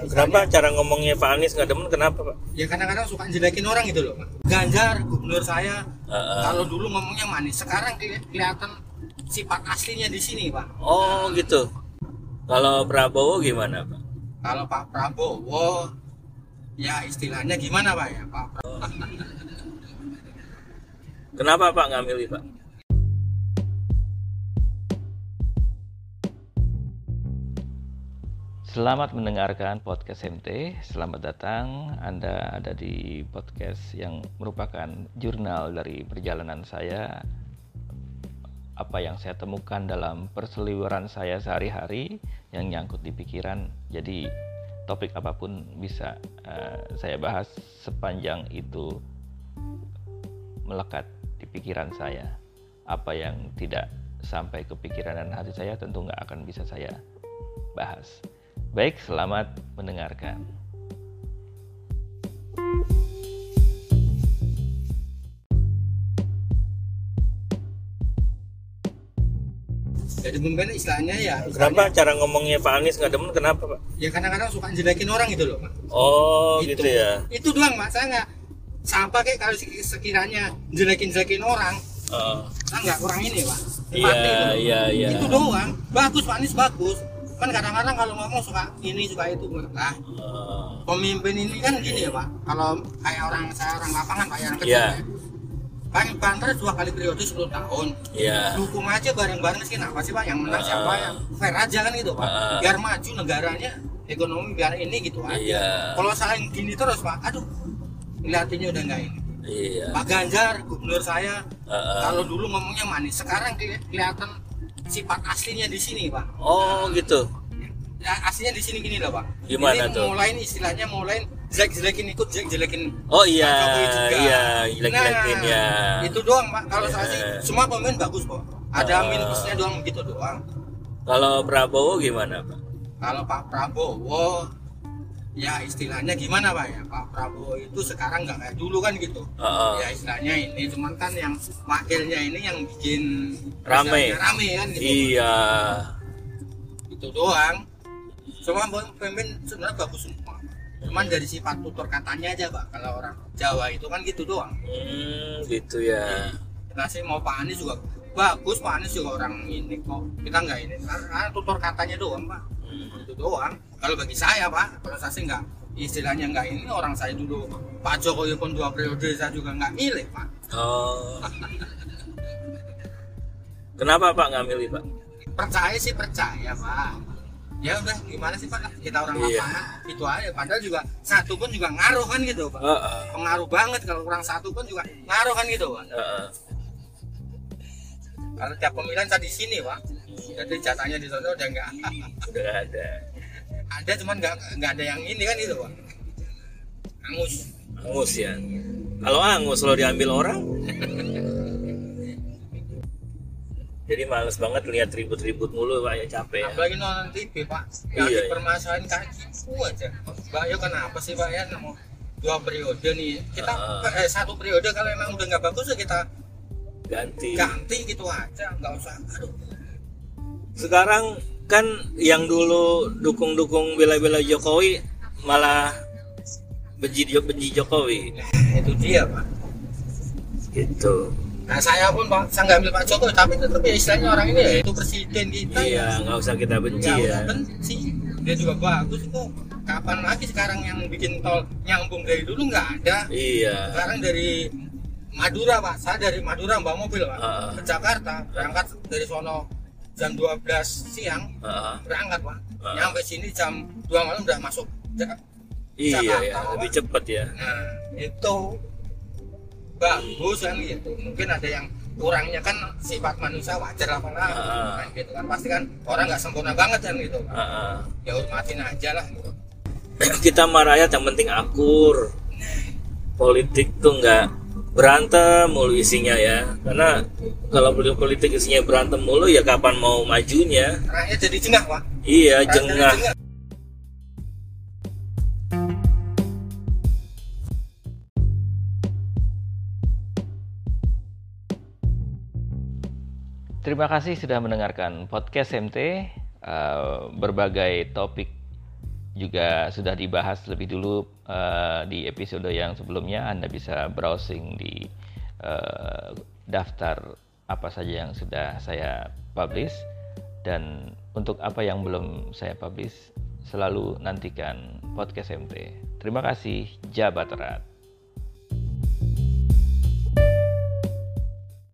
Kenapa cara ngomongnya Pak Anies nggak demen? Kenapa Pak? Ya kadang-kadang suka jelekin orang gitu loh Pak. Ganjar, gubernur saya, kalau dulu ngomongnya manis, sekarang kelihatan sifat aslinya di sini Pak. Oh gitu. Kalau Prabowo gimana Pak? Kalau Pak Prabowo, ya istilahnya gimana Pak ya Pak Prabowo. Kenapa Pak nggak milih Pak? Selamat mendengarkan podcast MT. Selamat datang. Anda ada di podcast yang merupakan jurnal dari perjalanan saya. Apa yang saya temukan dalam perseliweran saya sehari-hari yang nyangkut di pikiran. Jadi topik apapun bisa saya bahas sepanjang itu melekat di pikiran saya. Apa yang tidak sampai ke pikiran dan hati saya tentu nggak akan bisa saya bahas. Baik, selamat mendengarkan. Jadi mungkin istilahnya ya. Kenapa cara ngomongnya Pak Anies nggak demen? Kenapa Pak? Ya kadang-kadang suka jelekin orang gitu loh Pak. Oh gitu ya. Itu doang Pak, saya nggak sampai kayak kalau sekiranya jelekin orang, saya nggak kurang ini Pak. Iya. Itu doang. Bagus Pak Anies bagus. Kan kadang-kadang kalau ngomong suka ini suka itu lah. Pemimpin ini kan gini ya Pak. Kalau kayak orang lapangan Pak, yang kecil ya. Kan Banter 2 kali periode 10 tahun. Iya. Dukung aja bareng-bareng sih, kenapa sih Pak? Yang menang siapa, yang fair aja kan gitu Pak. Biar maju negaranya, ekonomi biar ini gitu aja. Iya. Kalau saling gini terus Pak, aduh, ngeliatinnya udah nggak ini. Iya. Pak Ganjar, gubernur saya, kalau dulu ngomongnya manis, sekarang kelihatan sifat aslinya di sini Pak. Oh gitu. Ya, aslinya di sini gini loh Pak. Gimana ini tuh? Istilahnya jelek-jelekin jelek-jelekin. Oh iya, Pak Jokowi juga. iya, jelek-jelekin ya. Itu doang Pak. Kalau saya sih semua pemain bagus kok. Ada minusnya doang gitu doang. Kalau Prabowo gimana Pak? Kalau Pak Prabowo, ya istilahnya gimana Pak ya? Pak Prabowo itu sekarang nggak kayak dulu kan gitu. Ya istilahnya ini, cuman kan yang wakilnya ini yang bikin Rame kan gitu. Iya. Itu doang. Semua pemain sebenarnya bagus semua. Cuman dari sifat tutur katanya aja Pak. Kalau orang Jawa itu kan gitu doang. Gitu ya. Nah sih mau Pak Anies juga bagus, Pak Anies juga orang ini kok. Kita nggak ini, karena tutur katanya doang Pak. Itu doang. Kalau bagi saya Pak, kalau saya sih nggak, istilahnya nggak ini, orang saya dulu Pak Jokowi pun 2 periode saya juga nggak milih Pak. Oh. Kenapa Pak nggak milih Pak? Percaya sih percaya Pak. Ya udah gimana sih Pak, kita orang lapangan itu aja. Padahal juga satu pun juga ngaruh kan gitu Pak. Pengaruh banget kalau kurang satu pun juga ngaruh kan gitu Pak. Kalau tiap pemilihan saya di sini Pak. Jadi jatahnya di sana udah nggak ada. Ada cuman nggak ada yang ini kan gitu Pak. Angus ya. Kalau angus lo diambil orang. Jadi males banget lihat ribut-ribut mulu Pak, ya capek ya. Apalagi nonton TV Pak, yang permasalahan kaki aja. Pak ya kenapa sih Pak ya, 2 periode nih. Kita 1 periode kalau emang udah nggak bagus ya kita ganti gitu aja, nggak usah. Aduh. Sekarang kan yang dulu dukung bela-bela Jokowi malah benci Jokowi. Itu dia Pak. Gitu. Nah saya pun Pak, saya nggak ambil Pak Jokowi, tapi tetap ya istilahnya orang ini ya itu presiden kita. Iya, nggak usah kita benci ya. Benci, dia juga bagus kok. Kapan lagi sekarang yang bikin tol nyambung dari dulu nggak ada. Iya. Sekarang dari Madura Pak, saya dari Madura bawa mobil Pak, ke Jakarta, berangkat dari sono jam 12 siang, berangkat Pak, nyampe sini jam 2 malam udah masuk Jakarta. Iya, lebih cepat ya. Nah itu bagus kan gitu. Mungkin ada yang kurangnya kan, sifat manusia wajar lah kan gitu kan, pasti kan orang nggak sempurna banget kan gitu ya hormatin aja lah gitu. Kita marah yang penting akur. Politik tuh nggak berantem mulu isinya ya, karena kalau politik isinya berantem mulu ya kapan mau majunya. Rakyat jadi jengah Pak. Iya, jengah. Terima kasih sudah mendengarkan podcast MT. Berbagai topik juga sudah dibahas lebih dulu di episode yang sebelumnya. Anda bisa browsing di daftar apa saja yang sudah saya publish, dan untuk apa yang belum saya publish selalu nantikan podcast MT. Terima kasih, Jabat Erat.